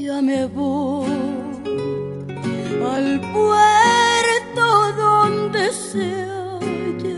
ya me voy al puerto donde se halla